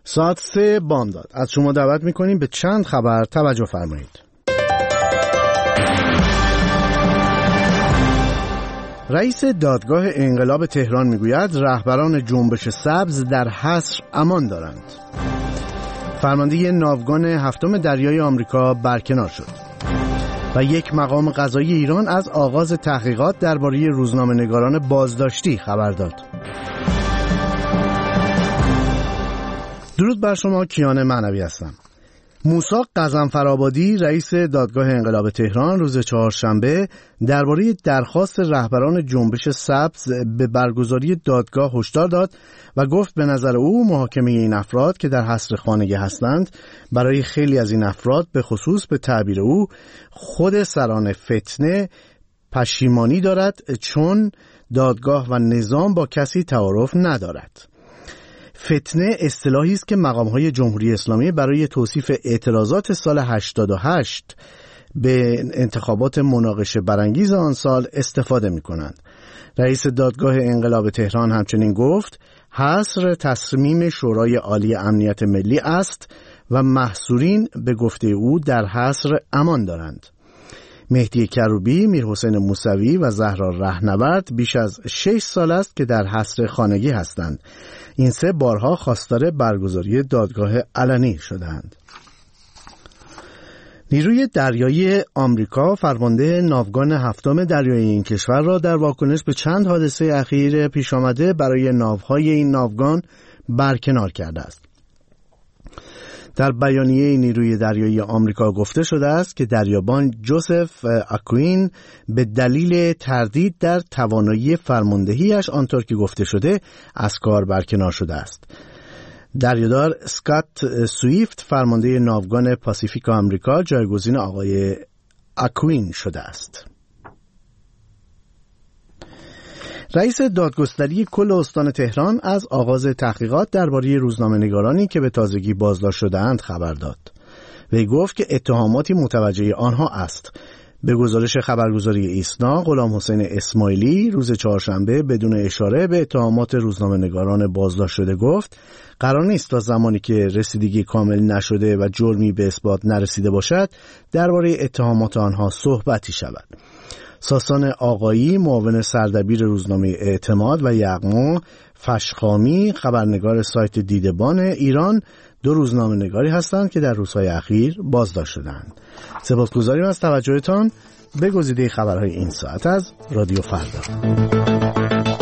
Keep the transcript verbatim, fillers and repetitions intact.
ساعت سه بامداد. از شما دعوت میکنیم به چند خبر توجه فرمایید. رئیس دادگاه انقلاب تهران میگوید رهبران جنبش سبز در حصر امان دارند. فرمانده ناوگان هفتم دریای آمریکا برکنار شد و یک مقام قضایی ایران از آغاز تحقیقات درباره روزنامه‌نگاران بازداشتی خبر داد. درود بر شما، کیان معنوی هستم. موسی غضنفرآبادی رئیس دادگاه انقلاب تهران روز چهارشنبه درباره درخواست رهبران جنبش سبز به برگزاری دادگاه هشدار داد و گفت به نظر او محاکمه این افراد که در حصر خانگی هستند برای خیلی از این افراد به خصوص به تعبیر او خود سران فتنه پشیمانی دارد، چون دادگاه و نظام با کسی تعارف ندارد. فتنه اصطلاحی است که مقام‌های جمهوری اسلامی برای توصیف اعتراضات سال هشتاد و هشت به انتخابات مناقشه برانگیز آن سال استفاده می‌کنند. رئیس دادگاه انقلاب تهران همچنین گفت حصر تصمیم شورای عالی امنیت ملی است و محصورین به گفته او در حصر امان دارند. مهدی کروبی، میرحسین موسوی و زهرا رهنورد بیش از شش سال است که در حصر خانگی هستند. این سه بارها خواستار برگزاری دادگاه علنی شدند. نیروی دریایی آمریکا فرمانده ناوگان هفتم دریایی این کشور را در واکنش به چند حادثه اخیر پیش آمده برای ناوهای این ناوگان برکنار کرده است. در بیانیه نیروی دریایی آمریکا گفته شده است که دریابان جوزف اکوین به دلیل تردید در توانایی فرماندهیش آنطور که گفته شده از کار برکنار شده است. دریادار اسکات سویفت فرمانده ناوگان پاسیفیک آمریکا جایگزین آقای اکوین شده است. رئیس دادگستری کل استان تهران از آغاز تحقیقات درباره روزنامه‌نگارانی که به تازگی بازداشت شده‌اند خبر داد. وی گفت که اتهاماتی متوجه آنها است. به گزارش خبرگزاری ایسنا، غلام حسین اسماعیلی روز چهارشنبه بدون اشاره به اتهامات روزنامه‌نگاران بازداشت شده گفت قرار نیست تا زمانی که رسیدگی کامل نشده و جرمی به اثبات نرسیده باشد درباره اتهامات آنها صحبتی شود. ساسان آقایی، معاون سردبیر روزنامه اعتماد، و یغما فشخامی، خبرنگار سایت دیدبان ایران، دو روزنامه‌نگاری هستند که در روزهای اخیر بازداشت شدند. سپاسگزاریم از توجهتان به گزیده خبرهای این ساعت از رادیو فردا.